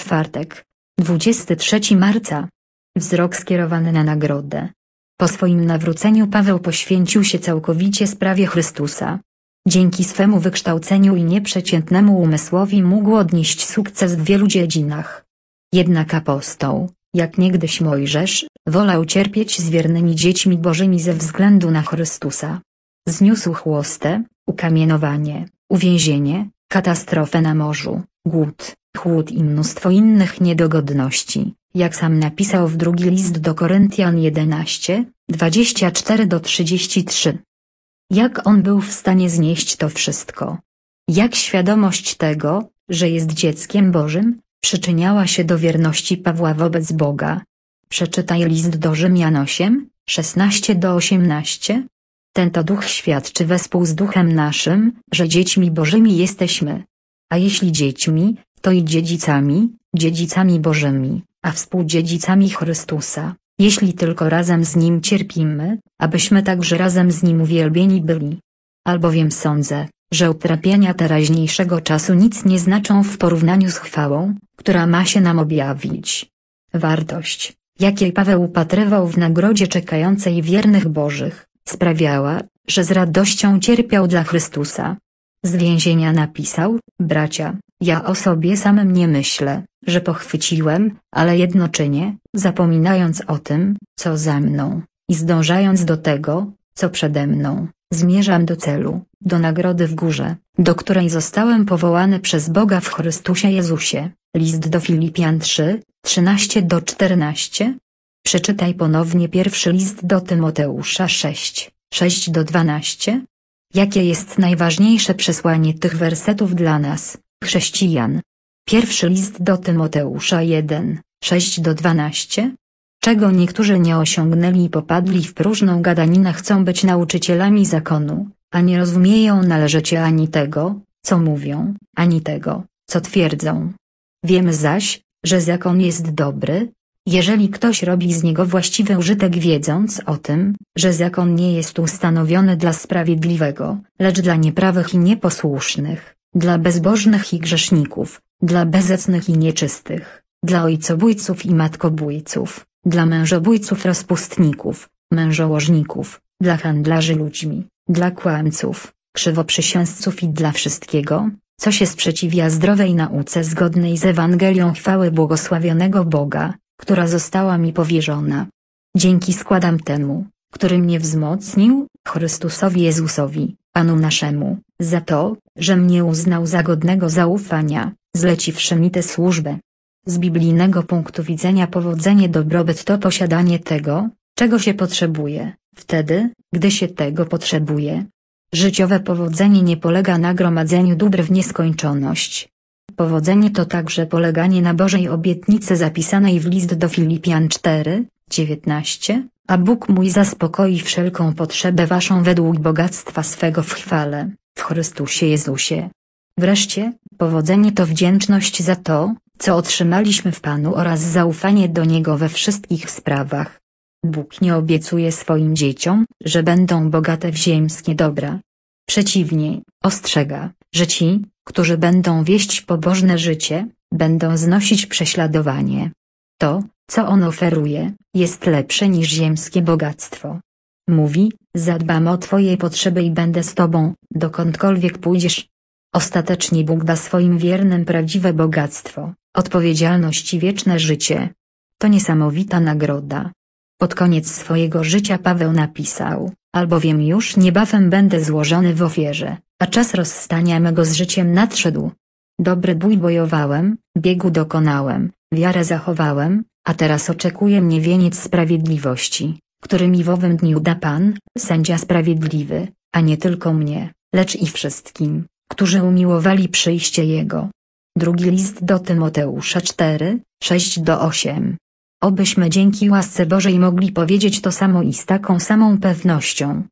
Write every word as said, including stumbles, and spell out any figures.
Czwartek, dwudziestego trzeciego marca. Wzrok skierowany na nagrodę. Po swoim nawróceniu Paweł poświęcił się całkowicie sprawie Chrystusa. Dzięki swemu wykształceniu i nieprzeciętnemu umysłowi mógł odnieść sukces w wielu dziedzinach. Jednak apostoł, jak niegdyś Mojżesz, wolał cierpieć z wiernymi dziećmi bożymi ze względu na Chrystusa. Zniósł chłostę, ukamienowanie, uwięzienie, katastrofę na morzu, głód, chłód i mnóstwo innych niedogodności, jak sam napisał w drugi list do Koryntian jedenaście, dwadzieścia cztery do trzydziestu trzech. Jak on był w stanie znieść to wszystko? Jak świadomość tego, że jest dzieckiem Bożym, przyczyniała się do wierności Pawła wobec Boga? Przeczytaj list do Rzymian osiem, szesnaście do osiemnastu. Ten to duch świadczy wespół z duchem naszym, że dziećmi Bożymi jesteśmy. A jeśli dziećmi, to i dziedzicami, dziedzicami Bożymi, a współdziedzicami Chrystusa, jeśli tylko razem z Nim cierpimy, abyśmy także razem z Nim uwielbieni byli. Albowiem sądzę, że utrapienia teraźniejszego czasu nic nie znaczą w porównaniu z chwałą, która ma się nam objawić. Wartość, jakiej Paweł upatrywał w nagrodzie czekającej wiernych Bożych, sprawiała, że z radością cierpiał dla Chrystusa. Z więzienia napisał: bracia, ja o sobie samym nie myślę, że pochwyciłem, ale jedno czynię, zapominając o tym, co za mną, i zdążając do tego, co przede mną, zmierzam do celu, do nagrody w górze, do której zostałem powołany przez Boga w Chrystusie Jezusie. List do Filipian trzy, trzynaście do czternastu. Przeczytaj ponownie pierwszy list do Tymoteusza sześć, sześć do dwunastu. Jakie jest najważniejsze przesłanie tych wersetów dla nas, chrześcijan? Pierwszy list do Tymoteusza jeden, sześć do dwunastu. Czego niektórzy nie osiągnęli i popadli w próżną gadaninę, chcą być nauczycielami zakonu, a nie rozumieją należycie ani tego, co mówią, ani tego, co twierdzą. Wiemy zaś, że zakon jest dobry, jeżeli ktoś robi z niego właściwy użytek, wiedząc o tym, że zakon nie jest ustanowiony dla sprawiedliwego, lecz dla nieprawych i nieposłusznych, dla bezbożnych i grzeszników, dla bezecnych i nieczystych, dla ojcobójców i matkobójców, dla mężobójców, rozpustników, mężołożników, dla handlarzy ludźmi, dla kłamców, krzywoprzysięzców i dla wszystkiego, co się sprzeciwia zdrowej nauce zgodnej z Ewangelią chwały błogosławionego Boga, która została mi powierzona. Dzięki składam temu, który mnie wzmocnił, Chrystusowi Jezusowi, Panu naszemu, za to, że mnie uznał za godnego zaufania, zleciwszy mi tę służbę. Z biblijnego punktu widzenia powodzenie, dobrobyt to posiadanie tego, czego się potrzebuje, wtedy, gdy się tego potrzebuje. Życiowe powodzenie nie polega na gromadzeniu dóbr w nieskończoność. Powodzenie to także poleganie na Bożej obietnicy zapisanej w list do Filipian cztery, dziewiętnaście, a Bóg mój zaspokoi wszelką potrzebę waszą według bogactwa swego w chwale, w Chrystusie Jezusie. Wreszcie, powodzenie to wdzięczność za to, co otrzymaliśmy w Panu oraz zaufanie do Niego we wszystkich sprawach. Bóg nie obiecuje swoim dzieciom, że będą bogate w ziemskie dobra. Przeciwnie, ostrzega, że ci, którzy będą wieść pobożne życie, będą znosić prześladowanie. To, co On oferuje, jest lepsze niż ziemskie bogactwo. Mówi: zadbam o twoje potrzeby i będę z tobą, dokądkolwiek pójdziesz. Ostatecznie Bóg da swoim wiernym prawdziwe bogactwo, odpowiedzialność i wieczne życie. To niesamowita nagroda. Pod koniec swojego życia Paweł napisał: albowiem już niebawem będę złożony w ofierze, a czas rozstania mego z życiem nadszedł. Dobry bój bojowałem, biegu dokonałem, wiarę zachowałem, a teraz oczekuje mnie wieniec sprawiedliwości, który mi w owym dniu da Pan, sędzia sprawiedliwy, a nie tylko mnie, lecz i wszystkim, którzy umiłowali przyjście Jego. Drugi list do Tymoteusza cztery, sześć do ośmiu. Obyśmy dzięki łasce Bożej mogli powiedzieć to samo i z taką samą pewnością,